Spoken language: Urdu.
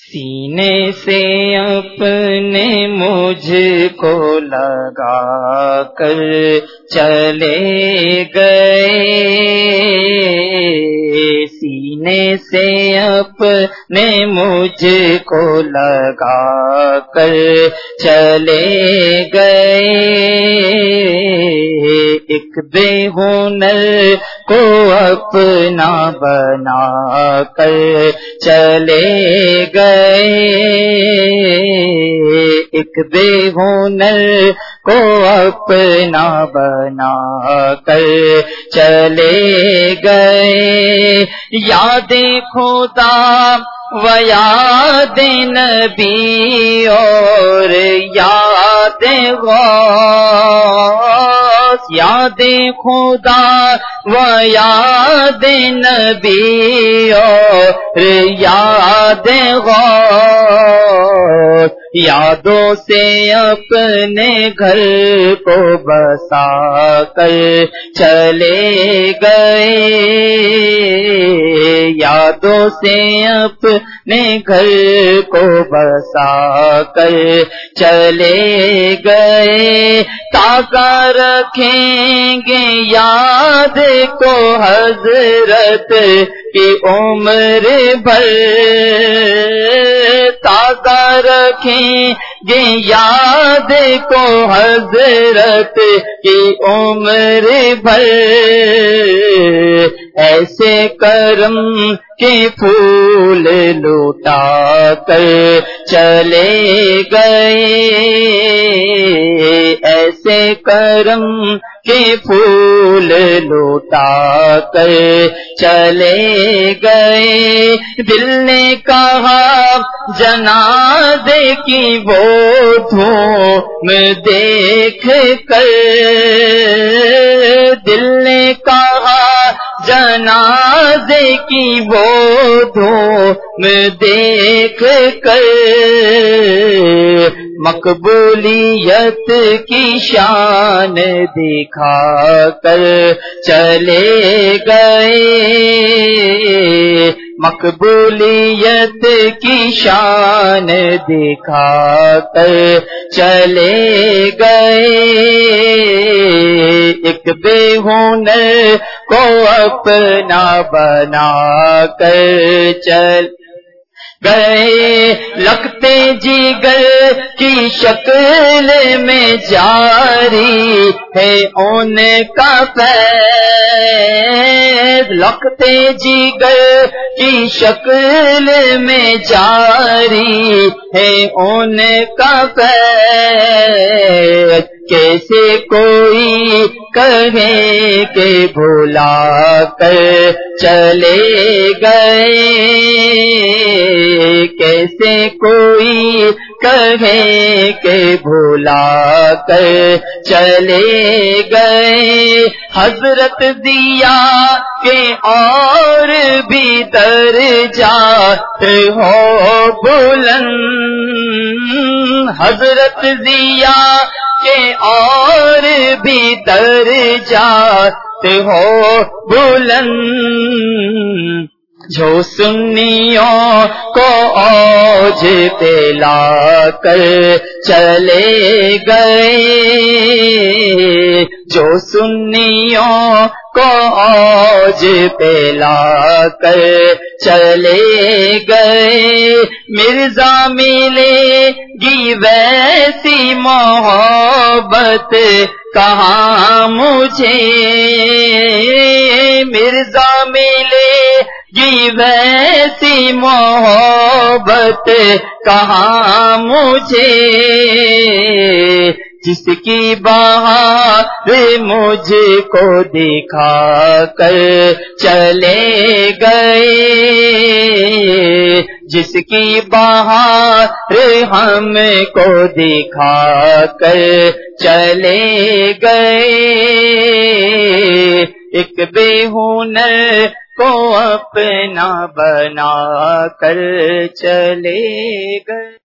سینے سے اپنے مجھ کو لگا کر چلے گئے، سینے سے اپنے مجھ کو لگا کر چلے گئے، ایک بے ہنر کو اپنا بنا کر چلے گئے، ایک بے ہنر کو اپنا بنا کر چلے گئے، یاد خدا و یاد نبی اور یاد غوث، یاد خدا و یاد نبی اور یاد غوث، یادوں سے اپنے گھر کو بسا کر چلے گئے، یادوں سے اپنے گھر کو بسا کر چلے گئے، تاکہ رکھیں گے یاد کو حضرت کی عمر بھر، تاکہ رکھیں گے یاد کو حضرت کی عمر بھر، ایسے کرم کے پھول لوٹا کر چلے گئے، ایسے کرم کے پھول لوٹا کر چلے گئے، دل نے کہا جنازے کی وہ دھوم دیکھ کر، دل نے کہا جنازے کی وہ دھوم دیکھ کر، مقبولیت کی شان دکھا کر چلے گئے، مقبولیت کی شان دکھا کر چلے گئے، ایک بے ہنر کو اپنا بنا کر چل گئے، لگتے جگر کی شکل میں جاری ہے ان کا فیض، لگتے جگر کی شکل میں جاری ہے ان کا فیض، کیسے کوئی کہے کہ بھلا کر چلے گئے، کیسے کوئی کہے کہ بھلا کر چلے گئے، حضرت ضیا کے اور بھی درجات ہو بلند، حضرت ضیا کے اور بھی درجات ہو بلند، جو سنیوں کو اوج پہ لا کر چلے گئے، جو سنیوں کو اوج پہ لا کر چلے گئے، مرزا ملے گی ویسی محبت کہاں مجھے، مرزا ملے گی ویسی محبت کہاں مجھے، جس کی بہار مجھ کو دکھا کر چلے گئے، جس کی بہار ہم کو دکھا کر چلے گئے، ایک بے ہنر کو اپنا بنا کر چلے گئے۔